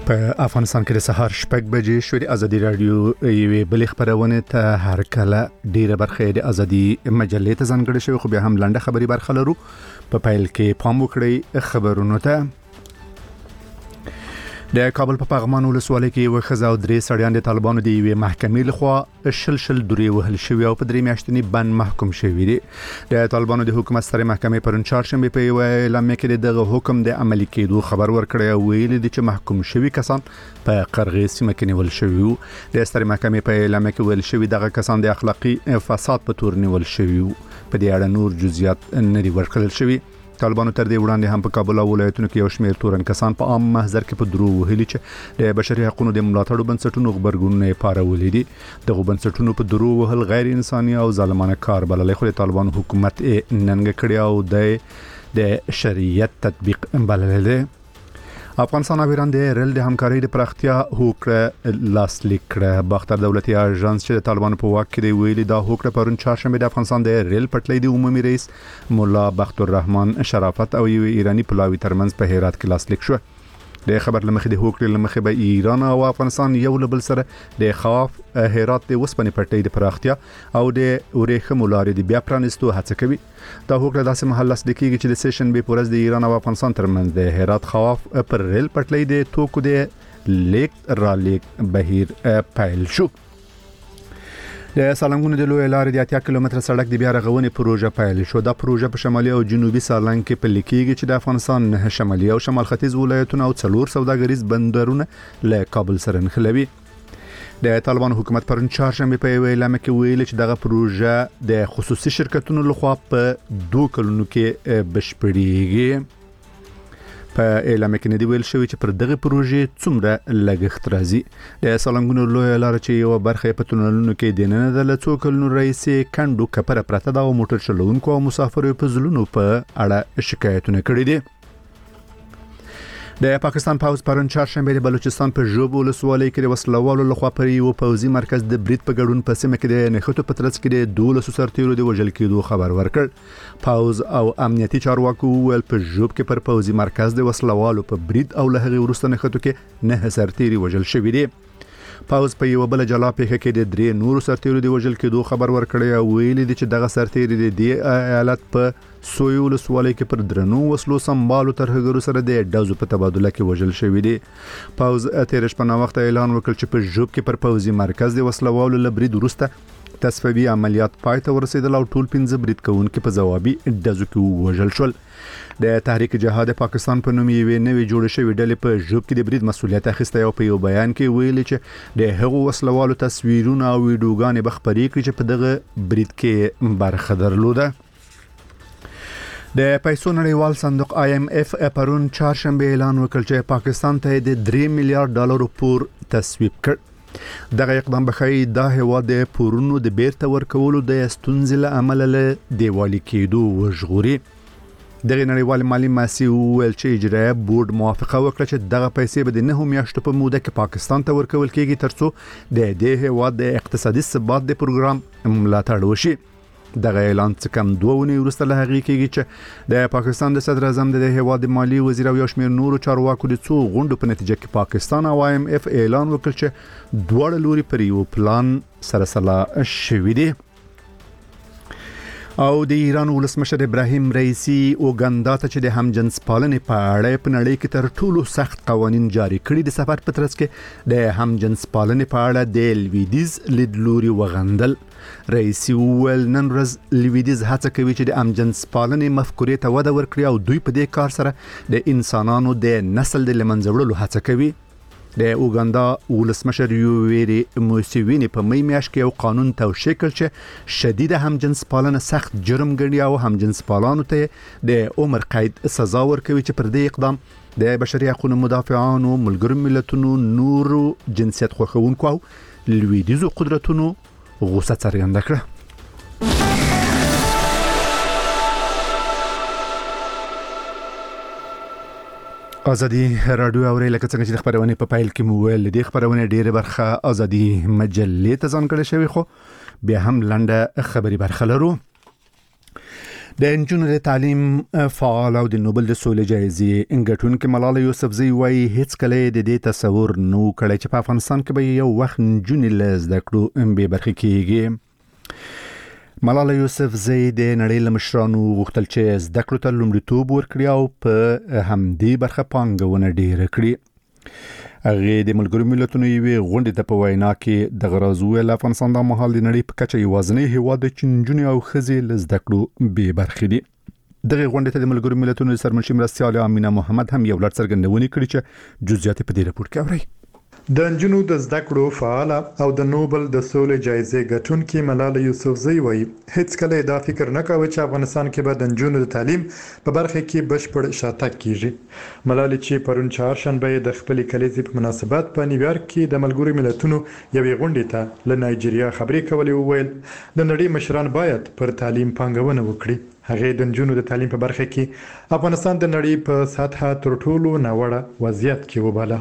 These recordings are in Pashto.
په افغانستان کې د سهار شپږ بجې شوې د ازادي رادیو یوې بلې خبرونه ته هر کله ډیره برخه د ازادي مجلې ته ځانګړې شوی، خو بیا هم لنډه خبري برخه لرو. په پیل کې پام وکړئ خبرونو ته. د کابل په پغمان ولسوالۍ کې یو خزا او درې سړیان د طالبانو د یوې محکمې لخوا شل درې وهل شوی او په درې میاشتنی بند محکوم شوی دي. د طالبانو د حکومت سترې محکمې پرون چهارشنبه په یو اعلامیه کې دغه حکم د عملي کېدو خبر ورکړی او ویلي دي چې محکوم شوی کسان په قرغیز سیمه کې نیول شوی وو. د سترې محکمې په اعلامیه کې ویل شوی دغه کسان د اخلاقی فساد په تور نیول شوی وو. په دې اړه نور جزئیات نه دي ورکړل شوی. طالبانو تر دې وړاندې هم په کابل او ولایتونو کې یو شمېر تورن کسان په عام محضر کې په درو وهلي چې د بشري حقوقو د ملاتړ بنسټونو خبرګونونه پارولې دي. دغه بنسټونو په درو وهل غیر انساني او ظالمانه کار بللی، خو د طالبانو حکومت ننګ کړی او د شریعت تطبیق بللی دی. افغانستان او ایران د ریل د همکارۍ د پراختیا هوکړه لاسلیک کړه. باختر دولتي اژانس چې د طالبانو په واک کې دی ویلي دا هوکړه پرون چهارشنبه د افغانستان د ریل پټلۍ د عمومي رئیس مولا بختور الرحمن شرافت او یو ایرانی پلاوی ترمنځ په هرات کې لاسلیک شو. د خبر لمخې د هوکړې لمخې به ایران او افغانستان یو له بل سره د خواف هرات د وسپنې پټلۍ د پراختیا او د ورېښمو لارې د بیا پرانستو هڅه کوي. دا هوکړه داسې مهال لاسلیک کیږي چې د سیشن به پورز د ایران او افغانستان ترمنځ د هرات خواف پر ریل پټلۍ د توکو د لیک را لیک بهیر پیل شو. د سالنګونو د لوی لارې د 80 کیلومتره سړک د بیا رغونې پروژه پیل شو. دا پروژه په شمالي او جنوبي سالنګ کې پلي کیږي چې د افغانستان نه شمالي او شمال ختیځ ولایتونو او 4 سوداګریز بندرونه له کابل سره نښلوي. د طالبانو حکومت پرون چهارشنبه په یو اعلامیه کې ویلي چې دغه پروژه د خصوصي شرکتونو لخوا په 2 کلونو کې بشپړیږي. په اعلامیه کې ندی ویل شوی چې پر دغه پروژې څومره لګښت راځي. د سالنګونو لوی لار چې یو برخه په تونلونو کې د نه د لڅو کلونو رئیس کندو کپره پرته دا موټر چلونکو او مسافرو په ځلونو په اړه شکایتونه کړي دي. د پاکستان پوز پرون چهارشنبه د بلوچستان په ژوب ولسوالۍ کې د وسلوالو لخوا پر یو پوزي مرکز د برید په ګډون په سیمه کې د نښتو په ترڅ کې د 12 سرتیرو د وژل کېدو خبر ورکړ. پوز او امنیتي چارواکو ول په ژوب کې پر پوزي مرکز د وسلوالو په برید او له هغه وروسته نښتو کې 9 سرتیري وژل شوي دي. پاوز په یو بل جلا پیښه کې د 3 نورو سرتیرو د وژل کېدو خبر ورکړی او ویلي دي چې دغه سرتیري د دې ایالت په سوی ولسوالۍ کې پر درنو وسلو سمبالو ترهګرو سره د ډزو په تبادله کې وژل شوی دي. پاوز تیر شپه نو وخت اعلان وکړ چې په ژوب کې پر پوزي مرکز د وسلوالو لبرید وروسته تصفیوي عملیات پای ته ورسېدل او ټول 15 برید کوونکي په ځوابي ډزو کې وژل شول. د تحریک جهاد پاکستان په نوم یې نوې جوړ شوې ډلې په ژوب کې د برید مسولیت اخیسته او په یو بیان کې ویلي چې د هغو وسلوالو تصویرونه او ویډیوګانې بخپري کړي چې په دغه برید کې برخه درلوده. د پیسو نړیوال صندوق IMF پرون چهارشنبه اعلان وکړ چې پاکستان ته د 3 میلیارډ ډالرو پور تصویب کړ. دغه اقدام بخای د هیواد د پورونو د بیرته ورکولو د ستونزې له امله له دیوالي کېدو وژغوري. دغه نړیوال مالی ماسي ویل چې اجرایه بورډ موافقه وکړه چې دغه پیسې به د 9 میاشتو په موده کې پاکستان ته ورکول کېږي ترڅو د دې هیواد د اقتصادي ثبات د پروګرام ملاتړ وشي. دغه اعلان څخه کم 2 ونې وروسته له هغې کېږي چې د پاکستان د صدر اعظم د هیواد مالی وزیر او یو شمېر نورو چارواکو د څو غونډو په نتیجه کې پاکستان او IMF اعلان وکړ چې دواړه لوري پر یو پلان سره سلا شوي دي. او د ایران ولسمشر ابراهیم رئیسی اوګاندا ته چې د همجنس پالنې په اړه په نړۍ کې تر ټولو سخت قوانين جاری کړي د سفر په ترڅ کې د همجنس پالنې په اړه د لویدیز لیدلوري وغندل. رئیسی ویل نن ورځ لویدیز هڅه کوي چې د همجنس پالنې مفکورې ته وده ورکړي او دوی په دې کار سره د انسانانو د نسل د لمنځه وړلو هڅه کوي. د اوګاندا ولسمشر یوویری موسیوینی په می میاشت کې یو قانون توشیح کړ چې شدید همجنس پالنه سخت جرم ګڼي او همجنس پالانو ته د عمر قید سزا ورکوي چې پر دې اقدام د بشري حقوقو مدافعانو، ملګرو ملتونو، نورو جنسیت خوښونکو او لویدیزو قدرتونو غوسه څرګنده کړه. ازادي رادیو اوري لکه څنګه چې خبرونه په پایل کې مو ویل دي خبرونه ډیره برخه ازادي مجلې ته ځانګړې شوی، خو بیا هم لنډه خبري برخه لرو. د انجونو د تعلیم فعال او د نوبل د سولې جایزې ګټونکې ملاله یوسفزۍ وایي هیڅ کله د دې تصور نو کړی چې په افغانستان کې به یو وخت نجونې له زده کړو بې برخې کېږي. ملاله یوسفزۍ د نړۍ له مشرانو غوښتل چې زده کړو ته لومړیتوب ورکړي او په همدې برخه پانګونه ډېره کړي. هغه د ملګرو ملتونو یوې غونډې ته په وینا کې د غرض ویل افغانستان د مهال د نړۍ په کچه یوازینی هیواد دی چې نجونې او ښځې له زده کړو بې برخې دي. دغه غونډې ته د ملګرو ملتونو سرمنشي مرستیال امینه محمد هم یو لړ څرګندونې کړې چې جزئیات په دې راپور کې اورئ. د انجونو د زده کړو فعال او د نوبل د سولې جایزې ګټونکې ملاله یوسفزۍ وایي هیڅ کله دا فکر نه کاوه چې افغانستان کې به د انجونو د تعلیم په برخه کې بشپړ شاتګ کیږي. ملاله چې پرون چهارشنبه د خپل کلیزې په مناسبت په نیویارک کې د ملګرو ملتونو یوې غونډې ته له نایجیریا خبرې کولې وویل د نړۍ مشران باید پر تعلیم پانګونه وکړي. هغه د انجونو د تعلیم په برخه کې افغانستان د نړۍ په سطحه تر ټولو ناوړه وضعیت کې وباله.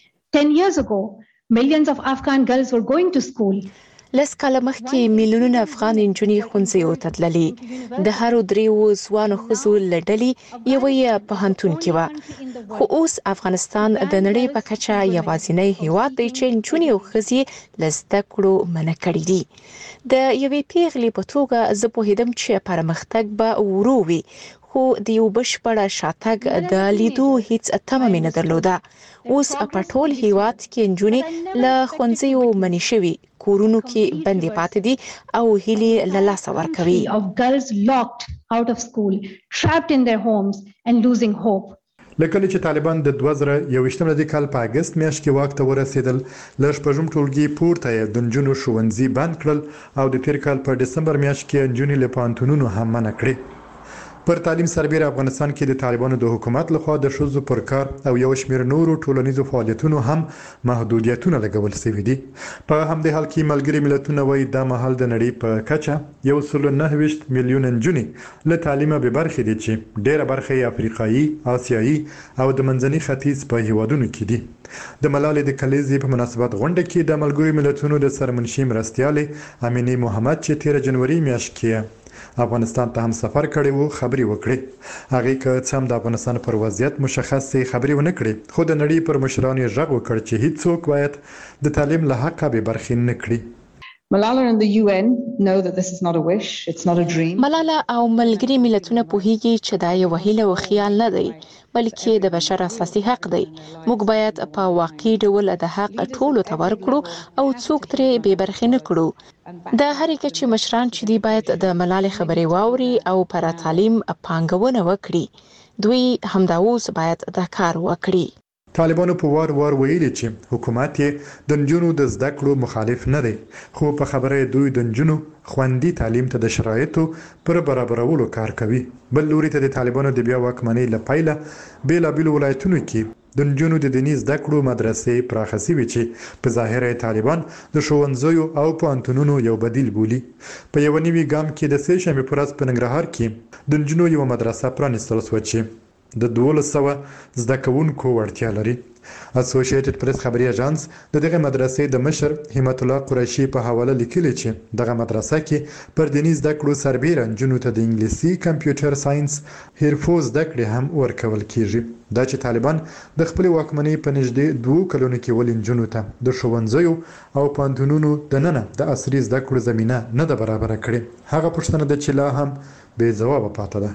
10 years ago, millions of Afghan girls were going to school. لس کاله مخکې میلیونونه افغان نجونې ښوونځیو ته تللې. د هرو دریو ځوانو ښځو له ډلې یوه یې پوهنتون کې وه. خو اوس افغانستان د نړۍ په کچه یوازینی هیواد دی چې نجونې او ښځې له زده کړو منع کړي دي. د یوې پیغلې په توګه زه پوهېدم چې پرمختګ به ورو وي، خو د یو بشپړ شاتګ د لیدو هیڅ تمه مې نه درلوده. اوس په ټول هیواد کې نجونې له ښوونځیو منع شوي، کورونو کې بندي پاتې دي او هیلې له لاسه ورکوي. Of girls locked out of school, trapped in their homes and losing hope. لکه چې طالبان د 2021 کال په اگست میاشت کې واک ته ورسېدل، ل شپږم ټولګي پورته یې د نجونو ښوونځي بند کړل او د تیر کال په دسمبر میاشت کې نجونې له پوهنتونونو هم منع کړې. پر تعلیم سربېره افغانستان کې د طالبانو د حکومت لخوا د ښځو پر کار او یو شمېر نورو ټولنیزو فعالیتونو هم محدودیتونه لګول شوي دي. په همدې حال کې ملګري ملتونه وایي دا مهال د نړۍ په کچه 129 میلیونه نجونې له تعلیمه بې برخې دي چې ډېره برخه یې افریقایي، آسیایي او د منځني ختیځ په هیوادونو کې دي. د ملالې د کلیزې په مناسبت غونډه کې د ملګرو ملتونو د سرمنشي مرستیالې امینه محمد چې 13 جنوري میاشت کې افغانستان ته هم سفر کړی وو خبري وکړي. هغه که څه هم د افغانستان پر وضعیت مشخصې خبري ونه کړي، خو د نړۍ پر مشرانو یې غږ وکړ چې هیڅوک باید د تعلیم له حقه بې برخې نه کړي. Malala and the UN know that this is not a wish, it's not a dream. ملاله او ملګري ملتونه پوهیږي چې دا یو هیله او خیال نه دی، بلکې د بشر اساسي حق دی. موږ باید په واقعي ډول د حق ټولو ته ورکړو او څوک ترې بې برخې نه کړو. د هرې کچې مشران چې دی باید د ملالې خبرې واوري او پر تعلیم پانګونه وکړي. دوی همدا اوس باید دا کار وکړي. طالبانو په وار ویلي چې حکومت یې د نجونو د زده کړو مخالف نه دی، خو په خبره دوی د نجونو خوندي تعلیم ته د شرایطو پر برابرولو کار کوي. بل لوري ته د طالبانو د بیا واکمنۍ له پیله بیلابیلو ولایتونو کې د نجونو د دیني زده کړو مدرسې پراخه شوي چې په ظاهره طالبان د ښوونځیو او پوهنتونونو یو بدیل بولي. په یو نوي ګام کې د سې شنبې په ورځ په ننګرهار کې د نجونو یو مدرسه پرانیستل شوه چې د 1200 زده کوونکو وړتیا لري. اسوسییټډ پریس خبري اژانس د دغه مدرسې د مشر همت الله قریشي په حواله لیکلی چې دغه مدرسه کې پر دیني زده کړو سربېره نجونو ته د انګلیسي، کمپیوټر ساينس، حرفو زده کړې هم ورکول کیږي. دا چې طالبان د خپل واکمنۍ په نږدې 2 کلونو کې ول نجونو ته د ښوونځیو او پوهنتونونو دننه د عصري زده کړو زمينه نه ده برابر کړې. هغه پوښتنه ده چې لا هم بې جواب پاتې ده.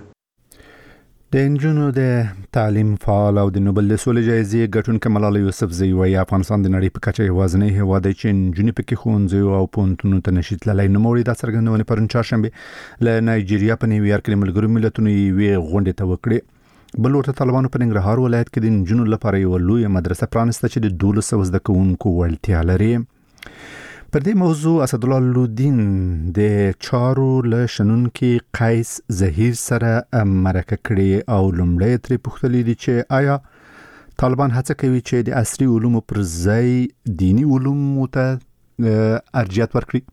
د انجونو د تعلیم فعال او د نوبل سولې جایزې ګټونکې ملاله یوسفزۍ وایي افغانستان د نړۍ په کچه یوازینی هیواد دی چې نجونې پکې ښوونځیو او پوهنتونونو ته نشي تللی. نوموړي دا څرګندونې پرون چهارشنبه له نایجیریا په نیویارک کې ملګرو ملتونو یوې غونډې ته وکړې. بل ورته طالبانو په ننګرهار ولایت کې د نجونو لپاره یو لویه مدرسه پرانسته چې د 1200 زده کوونکو وړتیا لري. پر دې موضوع اسدالله لودین د چارو له شنونکي قیس زهیر سره مرکه کړې او لومړی ترې پوښتلې دي چې آیا طالبان هڅه کوي چې د عصري علومو پر ځای دینی علومو ته ارجحیت ورکړي؟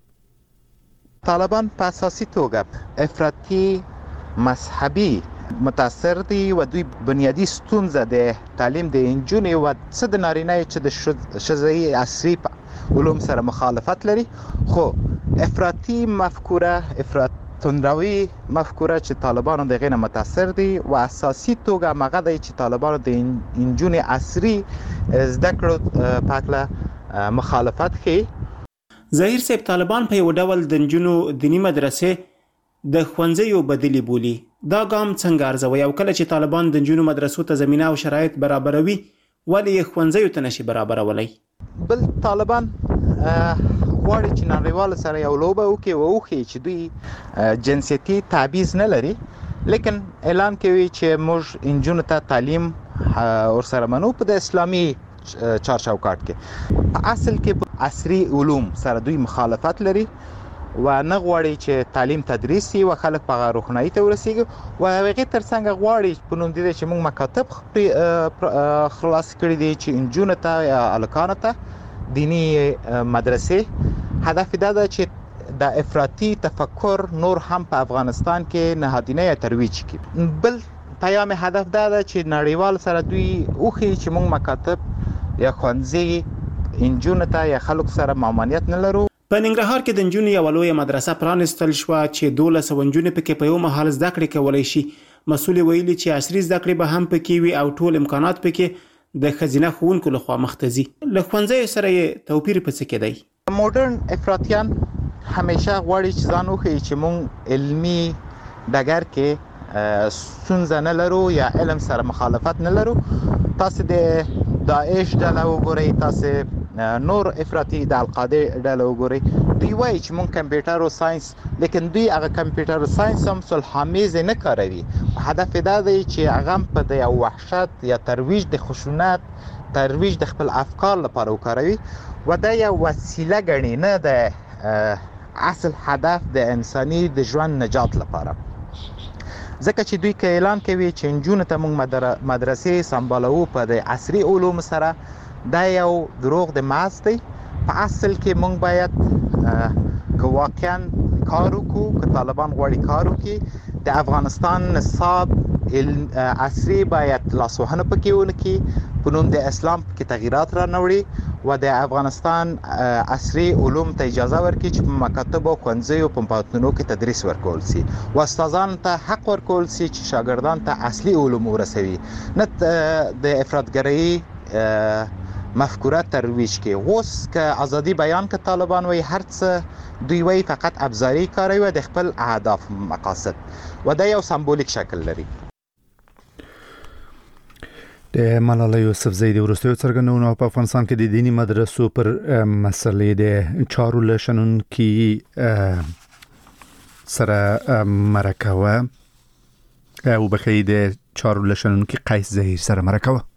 طالبان په اساسي توګه افراطي مذهبي متاثر دي و دوی بنیادی ستونزه د تعلیم د انجونې و څه د نارینه چې د ښځې عصري علوم سره مخالفت لري، خو افراطي مفکوره، توندروي مفکوره چې طالبانو د غینه متاثر دي او اساسي توګه مغه دی چې طالبانو د انجونې عصري زده کړو پاکله مخالفت کوي. ظاهر صاحب طالبان په یو ډول د انجونو دینی مدرسې د ښوونځیو بدلی بولی. دا ګام څنګه ارزوي او کله چې طالبان د انجونو مدرسو ته زمينه او شرایط برابروي ولې ښوونځیو ته نشي برابرولای؟ بل طالبان غواړي چې نړیوال سره یو لوبه وکړي او وښيي چې دوی جنسیتي تبعیض نه لري، لیکن اعلان کوي چې موږ انجونو ته تعلیم ورسره منو په د اسلامي چارچوکاټ کې. په اصل کې عصري علوم سره دوی مخالفت لري و نه غواړي چې تعلیم تدریس شي او خلک په روښنايي ته ورسیږي او هغه ترڅنګ غواړي په نوم دي چې موږ مکاتب خلاص کړی دي چې انجونو ته یا الکانو ته دینی مدرسې. هدف دا ده چې د افراطي تفکر نور هم په افغانستان کې نهادینه ترویج کړي. بل پیام هدف دا ده چې نړیوال سره دوی وښيي چې موږ مکاتب یا ښوونځي انجونو ته یا خلکو سره ممانعت نه لرو. په ننګرهار کې د انجونو یوه لویه مدرسه پرانستل شوه چې 1200 انجونې پکې په یو مهال زده کړې کولی شي. مسؤل ویلي چې عصري زده کړې به هم پکې وي او ټول امکانات پکې د ښځینه ښوونکو لخوا مخته ځي. له ښوونځیو سره یې توپیر په څه کې دی؟ مدرن افراطیان همیشه غواړي چې ځان وښيي چې موږ علمي ډګر کې ستونزه نه لرو یا علم سره مخالفت نه لرو. تاسو د داعش ډله وګورئ، تاسو نور افراطي د القاعده ډله وګورئ، دوی وایي چې موږ کمپیوټر او ساينس، لیکن دوی هغه کمپیوټر او ساينس هم صلح‌آمیز نه کاروي. هدف دا دی چې هغه په د وحشت یا ترویج د خشونت، ترویج د خپل افکار لپاره وکاروي و دا یو وسیله ګڼي، نه د اصل هدف د انساني د ژوند نجات لپاره. ځکه چې دوی که اعلان کوي چې انجونو ته موږ مدرسې سمبالو په د عصري علوم سره، دا یو دروغ د محض دی. په اصل کې موږ باید که واقعا کار وکړو، که طالبان غواړي کار وکړي، د افغانستان نصاب عصري باید لاسوهنه پکې ونکړي، په نوم د اسلام کې تغییرات را نوړي و د افغانستان عصري علوم ته اجازه ورکړي چې په مکاتبو، ښوونځیو، په پوهنتونونو کې تدریس ورکول شي و استادانو ته حق ورکول شي چې شاګردان ته اصلي علوم ورسوي، نه د افراطګرۍ مفکوره ترویج کې. اوس که ازادي بیان که طالبان وایي هر څه دوی وایي فقط ابزاري کاروي و د خپل اهداف مقاصد و دا یو سمبولیک شکل لري. د ملالۍ یوسفزۍ د وروستیو څرګندونو په افغانستان کې د دینی مدرسو پر مسلې د چارو له شنونکي سره مرکه وه او بخی د چارو له شنونکي قیس ظهیر سره مرکه وه.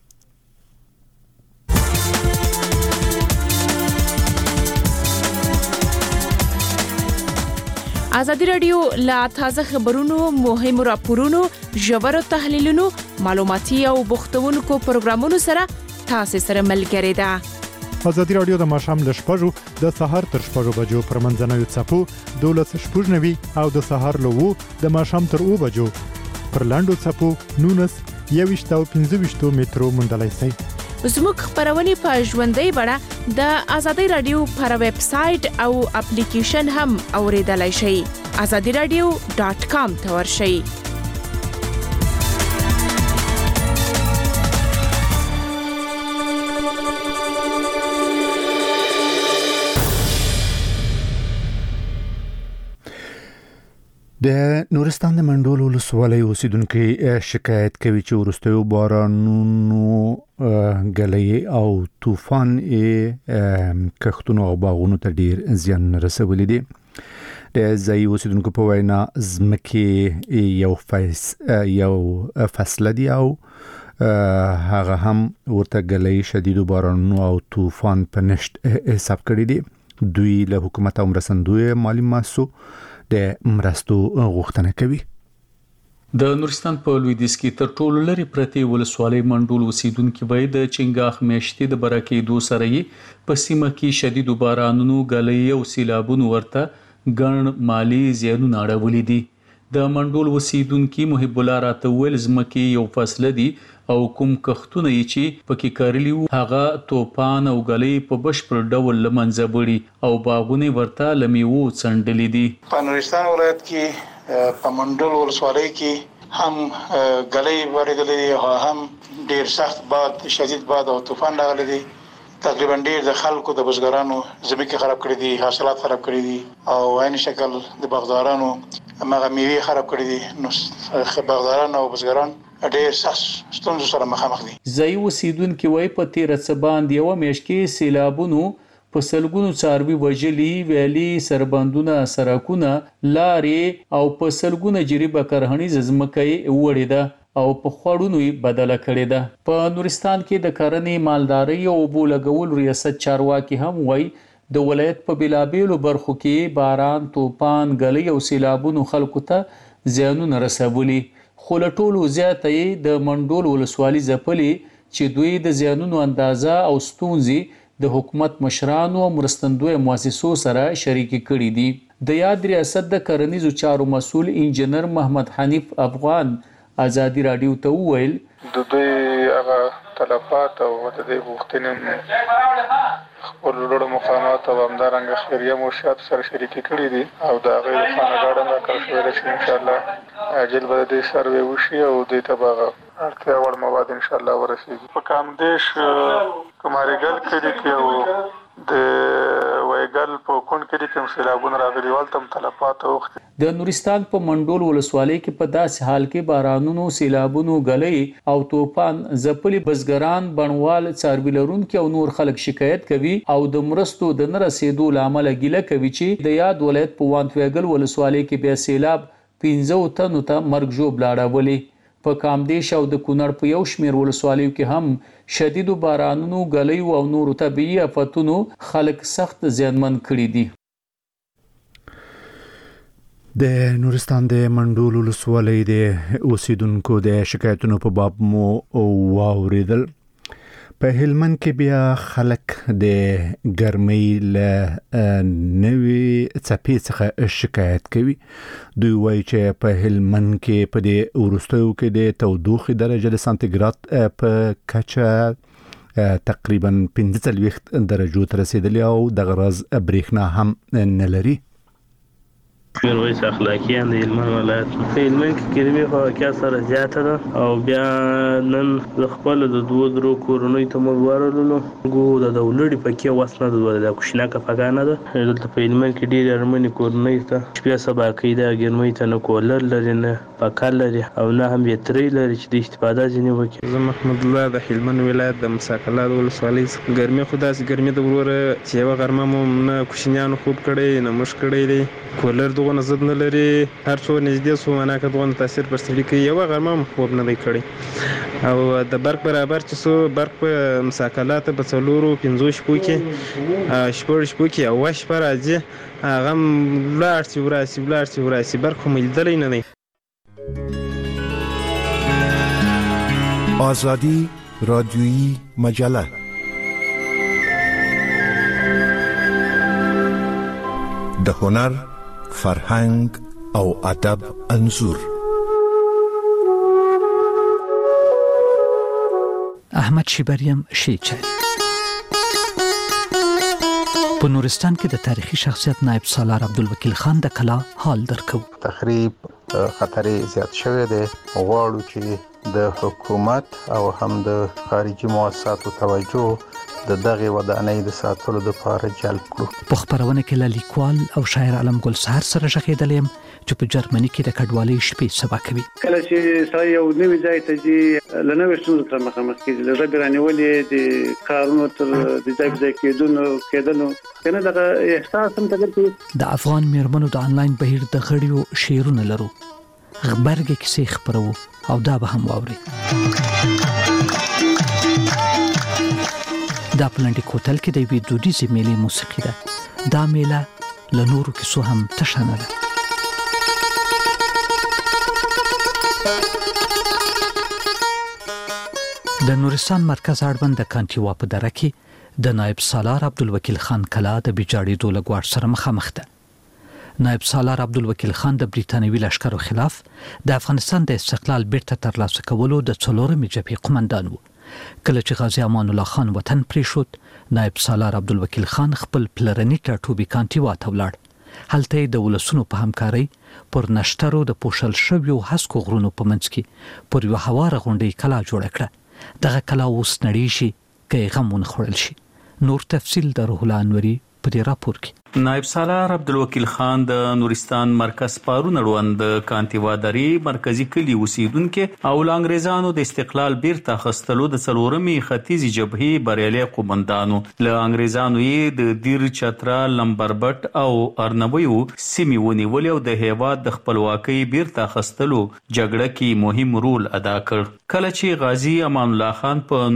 ازادي رادیو لا تازه خبرونو، مهمو راپورونو، ژورو تحلیلونو، معلوماتي او بوختونکو پروګرامونو سره تاسو سره ملګری ده. ازادي رادیو د ماښام ل 6:00 د سحر تر 6:00 بجو پر منځنوي څپو 12:90 او د سحر له 2 د ماښام تر 2 بجو پر لاندو څپو 19 او 15 مترو مندلای سي. زموږ خبرونه په ژوندۍ بڼه د ازادي رادیو پر ویب سټ او اپلیکیشن هم اوریدلای شئ. azadiradio.com ته ورشئ. د نورستان د منډول ولسوالۍ اوسیدونکو شکایت کوي چې وروستیو بارانونو غلې او طوفان کښتونو او باغونو ته ډیر زیان رسولی دي. د ځای اوسیدونکو په وینا ځمکې یو فصل دی او هغه هم ورته غلې شدید بارانونو او طوفان په نشت حساب کړی دي. دوی له حکومت او مرستندوی مالی ماسو د مرستو غوښتنه کوي. د نورستان په لویدیځ کې تر ټولو لري پرتی ولسوالۍ منډول اوسیدونکو وای د چنګاخ میاشتې د برکېدو سره یې په سیمه کې شدید بارانونو غلې او سیلابونو ورته ګڼ مالی زیانونه اړولې دي. د منډول وسیدونکو محب الله راته ویل ځمکې یو فصل دي او کوم کښتونه چې پکې کارلی وو هغه توپان او غلې په بشپړ ډول لمنځه وړي او باغونه ورته لمیو څنډلې دي. په نورستان ولایت کې په منډول ولسوالۍ کې هم غلې ورغلې او هم ډیر سخت باد شدید باد او طوفان راغلی دی. تقریبا ډیر د خلکو د بزګرانو زمکه خراب کړې دي، حاصلات خراب کړې دي او عین شکل د باغدارانو هغه میوه خراب کړې دي. نو باغداران او بزګران ډیر سخت ستونزو سره مخامخ دي. ځای اوسیدونکو وایي په تیر څه باندې یو میاشت کې سیلابونو په سلګونو څاروي وژلي، ویلي سربندونه، سرکونه، لارې او په سلګونه جریبه کرهنیز ځمکه وړې ده او په خوړونو بدله کړې ده. په نورستان کې د کرنې، مالدارۍ او اوبو لګولو ریاست چارواکي هم وایي د ولایت په بلابېلو برخو کې باران، طوفان، غلې او سیلابونو خلکو ته زیانونه رسولي. خو له ټولو زیاته یې د منډول ولسوالي ځپلې چې دوی د زیانونو اندازه او ستونزې د حکومت مشرانو او مرستندویه مؤسسو سره شریکې کړي دي. د یاد ریاست د کرنیزو چارو مسؤل انجنیر محمد حنیف افغان ازادي رادیو ته وویل د دوی هغه تلفات او د دې غوښتنې خپل لوړ مقامات او همدارنګه خیریه موشات سره شریکې کړي دي او د هغې لپاره ګاډنه کار شوی دی چې انشاءالله عاجل به د دې سروې وشي او دوی ته به اړتیا وړ مواد انشاءالله ورسېږي. په کامدیش کماریګل کې دي او د وایګل په کون کې کوم سیلابونه راغلي ولته تلفات وخت د نورستان په منډول ولسوالۍ کې په داسې حال کې بارانونو، سیلابونو، غلې او طوفان ځپلي بزګران، بڼوال، څاروي لرونکي او نور خلک شکایت کوي او د مرستو د نه رسیدو لامل ګیله کوي چې د یاد ولایت په وانتویګل ولسوالۍ کې بیا سیلاب 15 تنو ته مرګ ژوب لاړولي. په کامدیش او د کونړ په یو شمیر ولسوالیو کې هم شدیدو بارانونو، غلیو او نورو طبیعي آفتونو خلک سخت زیانمن کړي دي. د نورستان د منډول ولسوالۍ د اوسیدونکو د شکایتونو په باب مو واوریدل. په هلمند کې بیا خلک د ګرمۍ له نوې څپې څخه شکایت کوي. دوی وایي چې په هلمند کې په دې وروستیو کې د تودوخې درجه د سانتیګراد په کچه تقریبا 45 درجو ته رسیدلی او د غرض برېښنا هم نه لري. میرویس اخلاقیان د هلمند ولایت په هلمند کې ګرمي خو واقعا سره زیاته ده او بیا نن خپل د 2 کورونو ته موږ ورغلو ګو د دولړي پکې وسنه د کوشنا کفګانه ده. دلته په هلمند کې ډیر ارمني کورونه ته شپه سبا کې د ګرمي ته نه کولر لري، نه پکال لري او نه هم بیتري لري چې د استفاده ځنی وکړي. زه محمد الله د هلمند ولایت د مساکلات ولسوالۍ ګرمي خو داسې ګرمي د وروره چې یو غرمه مو نه کوشنیانو خوب کړي نه مش کړي دی کولر دغه زد نه لري. هر څو نږدې سو معنا کدوغه تاثیر پر سړي کوي. یو غرمه خوب نه دی کړي او د برق برابر چې سو برق په مساکلات په څلورو 15 شپو کې شپو کې او شپه راځي هغه لاړ سی برق هم لیدلې نه دی. آزادی رادیویی مجله د هنر، فرهنګ او ادب انځور. احمد شیبریم شیچل په نورستان کې د تاریخي شخصیت نائب سالار عبدالوکیل خان د کلا حال درکو. تخریب خطر زیات شوی دی. غواړو چې د حکومت او هم د خارجي مؤسساتو توجه د دغه ودانۍ د ساتلو لپاره جلب کړو. په خبرونه کې لیکوال او شاعر علم ګل سحر سره شخېدلم چې په جرمني کې د کډوالۍ شپې سبا کوي. کله چې سړی یو نوې ځای ته ځي لنوې ستونزو سره مخامخ کېږي. له ربې رانیولې د کارونو تر د ځای کېدلو کنه دغه احساس هم تګ د افغان میرمنو د انلاین بهیر د غړیو شعرونه لرو. خبرګه کیسې خبرو او دا به هم واوري. دا پلانډي کوتل کې د وی دودیزې میلې موسیقي ده. دا میله له نورو کیسو هم تشانه ده. د نورستان مرکز اړوند د کانټیوا په دره کې د نائب سالار عبدالوکیل خان کلا د بیجاړېدو له ګواښ سره مخامخ ده. نائب سالار عبدالوکیل خان د بریټانوي لشکرو خلاف د افغانستان د استقلال بیرته ترلاسه کولو د څلورمې جبهې قومندان و. کله چې غازی امان الله خان وطن پریښود، نائب سالار عبدالوکیل خان خپل پلرني ټاټوبي کانټیوا ته ولاړ. هلته د ولسونو په همکارۍ پر نشترو د پوښل شویو هسکو غرونو په منځ کې پر یوه هواره غونډۍ کلا جوړه کړه. دغه کلا اوس نړۍ شي که یې غم ونه خوړل شي. نور تفصیل د روح الله انوري په دې راپور کې. نائب سالار عبدالوکیل خان د نورستان مرکز پارون اړوند کانتیوا درې مرکزی کلی اوسیدونکو او انګریزانو د استقلال بیرته اخیستلو د څلورمې ختیځې جبهې بریالي قومندانو له انګریزانو یې د دیر چترا لمبربټ او ارنبیو سیمې ونیولې او د هیواد د خپلواکۍ بیرته اخیستلو جګړه کې مهم رول ادا کړ. کله چې غازی امان الله خان په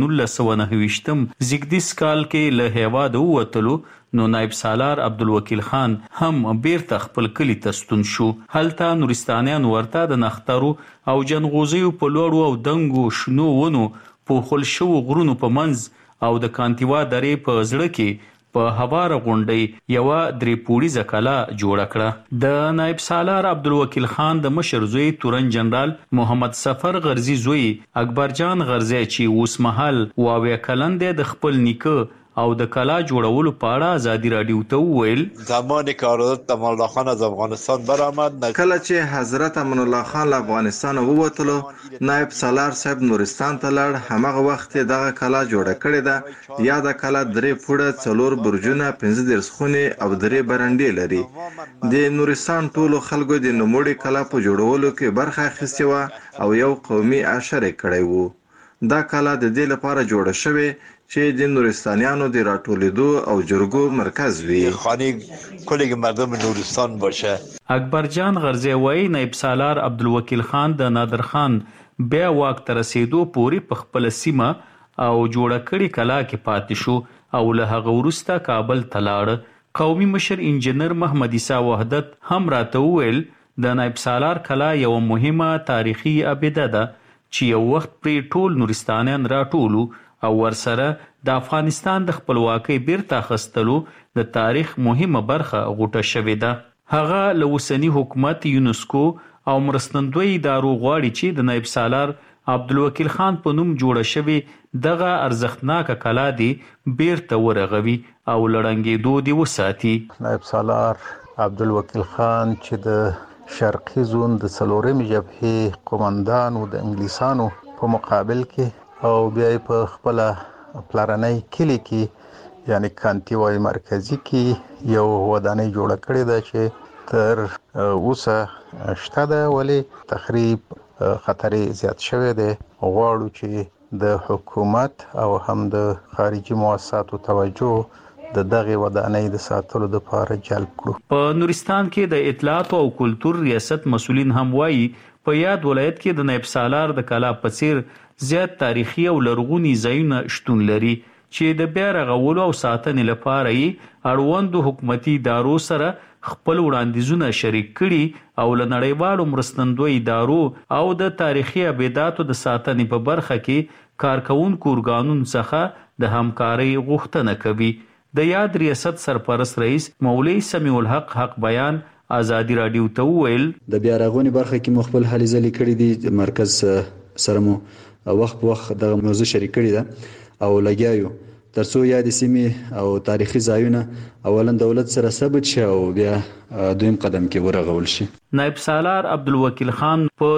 1929 زیږدیز کال کې له هیواد ووتلو، نو نائب سالار عبدالوکیل خان هم بیرته خپل کلی ته ستون شو. هلته نورستانیان ورته د نخترو او جنغوزیو په لوړو او دنګو شنو ونو پوښل شوو غرونو په منځ او د کانتیوا درې په زړه کې په هواره غونډۍ یوه درې پوړیزه کلا جوړه کړه. د نائب سالار عبدالوکیل خان د مشر زوی تورن جنرال محمد سفر غرزي زوی اکبرجان غرزي چې اوس مهال 22 کلن دی، د خپل نیکه او د کلا جوړولو په اړه ازادي رادیو ته وویل: زمانی که حضرت امان الله خان از افغانستان برآمد، کله چې حضرت امان الله خان له افغانستان ووتلو، نائب سالار صاحب نورستان ته لاړ. همغه وخت دغه کلا جوړه کړې ده. یا د کلا 3 پوړه 4 برجونه 15 خونې او 3 برنډې لري. د نورستان ټولو خلکو د نوموړي کلا په جوړولو کې برخه اخیستې وه او یو قومي عشر کړی وو. دا کلا د دې لپاره جوړه شوې چې د نورستانیانو د راټولیدو او جرګو مرکز وي. خانه کل مردم نورستان باشه. اکبرجان غرزي وایي نائب سالار عبدالوکیل خان د نادر خان بیا واک ته رسیدو پورې په خپل سیمه او جوړه کړې کلا کې پاتې شو او له هغه وروسته کابل ته لاړ. قومي مشر انجنیر محمد عیسی وحدت هم راته وویل د نائب سالار کلا یو مهمه تاریخي ابیده ده چې یو وخت پرې ټول نورستانیان راټولو او ورسره د افغانستان د خپلواکۍ بیرته اخیستلو د تاریخ مهمه برخه غوټه شوې ده. هغه له اوسني حکومت، یونسکو او مرستندوی ادارو غواړي چې د نائب سالار عبدالوکیل خان په نوم جوړه شوې دغه ارزښتناکه کلا دی بیرته ورغوي او لړنګېدو دی وساتي. نائب سالار عبدالوکیل خان چې د شرقي زون د څلورمې جبهې قومندان و د انګلیسانو په مقابل کې او بیا په خپل پلارنۍ کلی کې یعنی کانتیوای مرکزی کې یو ودانۍ جوړه کړې ده چې تر اوسه شته ده، ولی تخریب خطر زیات شوی دی. غواړو چې د حکومت او هم د خارجي مؤسساتو توجه د دغه ودانۍ د ساتلو لپاره جلب کړو. په نورستان کې د اطلاعات او کلتور ریاست مسؤلین هم وایي په یاد ولایت کې د نائب سالار د کلا په څیر زیات تاریخي او لرغوني ځایونه شتون لري چې د بیا رغولو او ساتنې لپاره یې اړوندو حکومتي ادارو سره خپل وړاندیزونه شریک کړي او له نړیوالو مرستندوی ادارو او د تاریخي ابیداتو د ساتنې په برخه کې کارکوونکو ارګانونو څخه د همکارۍ غوښتنه کوي. د یاد ریاست سرپرست رئیس مولوی سمیع الحق حق بیان ازادي رادیو ته وویل: د بیا رغونې برخه کې مو خپل هلې ځلې کړې دي. مرکز سره مو وخت په وخت دغه موضوع شریک کړې ده او لګیایو ترڅو یادې سیمې او تاریخي ځایونه اولا دولت سره ثبت شي او بیا دویم قدم کې ورغول شي. نائب سالار عبدالوکیل خان په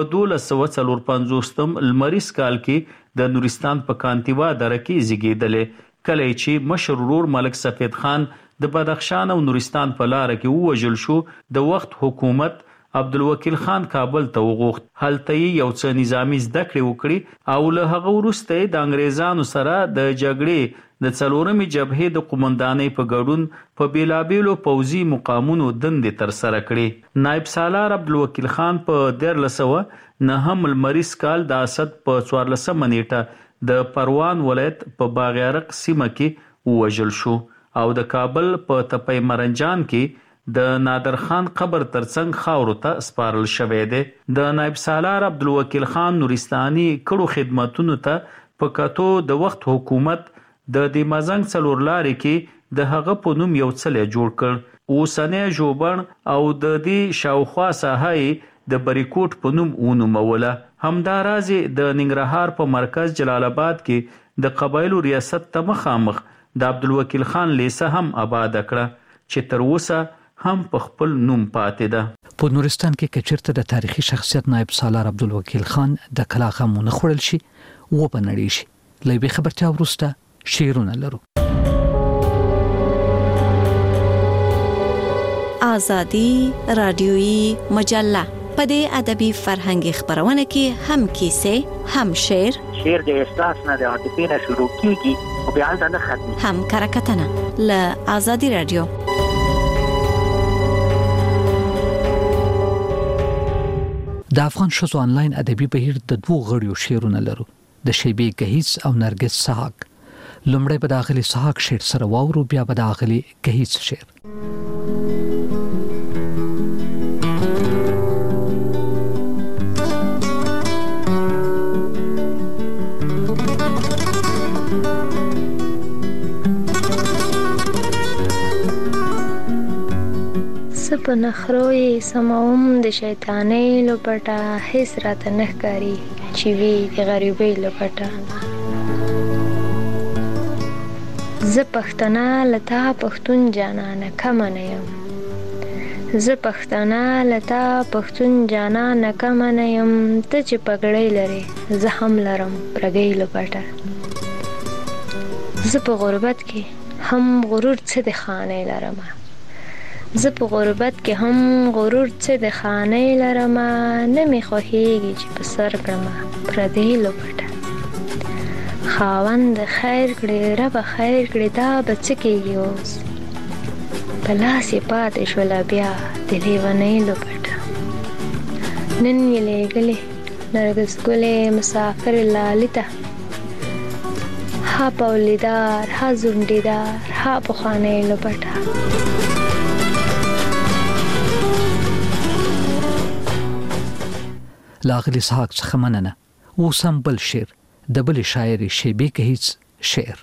1245 لمریز کال کې د نورستان په کانتیوا دره کې زیږېدلی. کله چې مشر ورور ملک سفید خان د بدخشان او نورستان په لار کې ووژل شو، د وخت حکومت عبدالوکیل خان کابل ته وغوښت. هلته یې یو څه نظامي زده کړې وکړي او له هغه وروسته د انګریزانو سره د جګړې د څلورمې جبهې د قومندانۍ په ګډون په بیلابیلو پوځي مقامونو دندې ترسره کړې. نائب سالار عبدالوکیل خان په 1309 لمریز کال د اسد په 14 نیټه د پروان ولایت په باغیارق سیمه کې ووژل شو او د کابل په تپې مرنجان کې د نادر خان قبر ترڅنګ خاورو ته سپارل شوی دی. د نائب سالار عبدالوکیل خان نورستاني کړو خدماتونو ته په کتو د وخت حکومت د مزنګ څلور لارې کې د هغه په نوم یو څلی جوړ کړ اوسنۍ ژوبڼ او د دې شاوخوا ساحه د بریکوټ په نوم ونوموله. همداراز د ننګرهار په مرکز جلال آباد کې د قبایلو ریاست ته مخامخ د عبدالوکیل خان لیسه هم آباد کړه چې تر اوسه هم په خپل نوم پاتې ده. په نورستان کې کچرته د تاریخي شخصیت نائب سالار عبدالوکیل خان د کلا غمونه خوړل شي و بنړي شي. لوي خبرتیا ورسته شیرونه لرو. آزادی رادیویی مجله په دې ادبي فرهنګي خبرونه کې هم کیسې هم شعر د احساس نه د عاطفې نه شروع کیږي او بیا نه ختمي هم کرکټنه ل آزادی رادیو. د افغان شوزو انلاین ادبي بهیر د دوه غړیو شعرونه لرو، د شیبې گهیز او نرګس سحاق. لومړی به د اغلی سحاق شعر سره واورو، بیا به د اغلی گهیز شعر. په نخروی سماوم د شیطانې لپټه هیڅ راته نه ښکاري چې وی د غریبۍ لپټه. زه پښتنه لتا پښتون جانانه کم نه یم، زه پښتنه لتا پښتون جانانه کم نه یم، ته چې پګړۍ لري زه هم لرم پرګۍ لپټه. زه په غربت کې هم غرور څه د خانې لرم، زه په غربت کې هم غرور څه د خانې لرم، نه می خوښیږي چې په سر کړم پردې لپټه. خاوند خیر کړي رب خیر کړي دا به څه کېږي اوس، په لاس یې پاتې شوله بیا د لیونۍ لپټه. نن یې لېږلې نرګس ګلې مسافر لالي ته، ها پولیدار ها زونډیدار ها پخوانۍ لپټه. لاغلی سحاق څخه مننه. اوس هم بل شعر د بل شاعر شیبې گهیز شعر.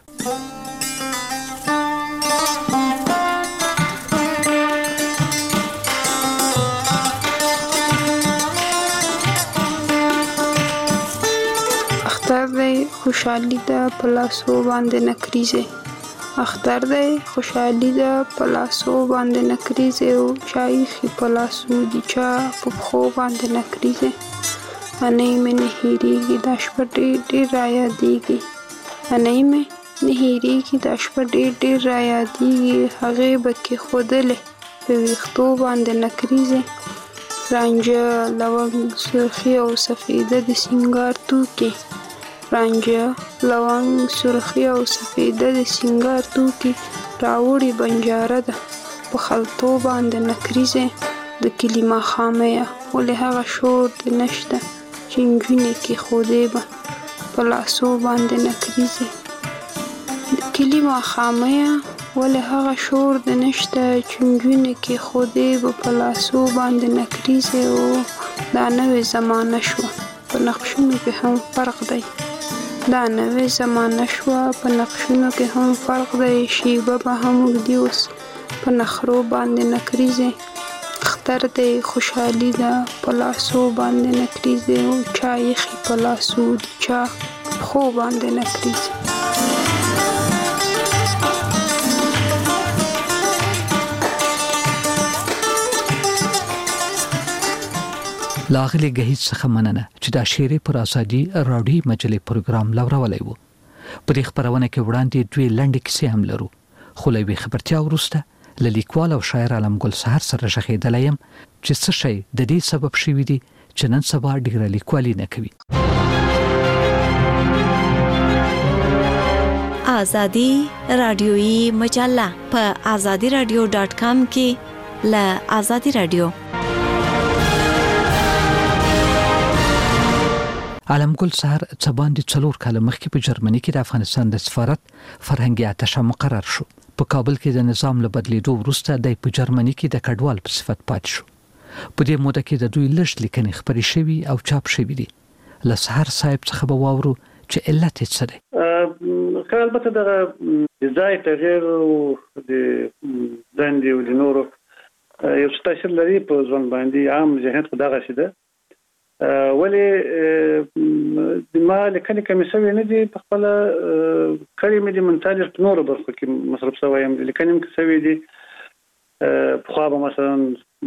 اختر دی خوشحالی ده پلاسو باندې نکریزه، اختر دی خوشحالی ده پلاسو باندې نکریزه، او چای خي پلاسو دی چا په خو باندې نکریزه. انای مې نه هېریږي دا شپه ډېر را یادېږي، انای مې نه هېریږي دا شپه ډېر را یادېږي. هغې به کېښودلې په ویښتو باندې نکریزې، رانجه لونګ سرخي او سفیده د سینګار توکي، رانجه لونګ سرخي او سفیده د سینګار توکي، راوړي بنجاره ده په خلطو باندې نکریزې. د کلي ماښاميه ولې هغه شور د نشته چې نجونې کېښودې به په لاسو باندې نکریزې. د کلي ماښاميه ولې هغه شور د نشته چې نجونې کېښودې به په لاسو باندې نکریزې. او دا نوې زمانه شوه په نقشونو کې هم فرق دی، دا نوې زمانه شوه په نقشونو کې هم فرق دی. شیبه به هم اوږدي اوس په نخرو باندې نکریزې. اختر دی خوشحالی ده پلاسو باندې نکریزه، او چا یخی پلاسو دی چا خو باندې نکریزه. لاغلی گهیز څخه مننه چې دا شعر پر آزادی رادیو مجلې پروګرام لورولای وو. په دې خبرونه کې وړاندې دوی لنډ کیسې هم لرو، خو لوي خبرتیا ورسته لیکوال او شاعر علم ګل سحر سره شخیدلایم چې څه شي د دې سبب شوی دی چې نن سبا ډیره لیکوالي نه کوي. آزادی رادیویی مجله په azadiradio.com کې ل آزادی رادیو. علم ګل سحر څه باندې 4 کال مخکې په جرمني کې د افغانستان د سفارت فرهنګي اتشه مقرر شو. په کابل کې د نظام له بدلیدو وروسته د په جرمني کې د کډوال په صفت پات شو. په دې موده کې د دوی لږ لیکنې خبرې شوي او چاپ شوي دي. له سحر صاحب څخه به واورو چې علت یې څه دی. کال البته د ځای تغیر او د ځندې او د نورو یو څه تاثیر لري په ځوان باندې عام ذهنیت خو دغه شي ده ولې د ما لیکنې کمی شوی نه دي په خپل کړي مې د منتاج په نورو برخو کې مصرف شوی یم لیکنې مې شوی دي په خو به مثلا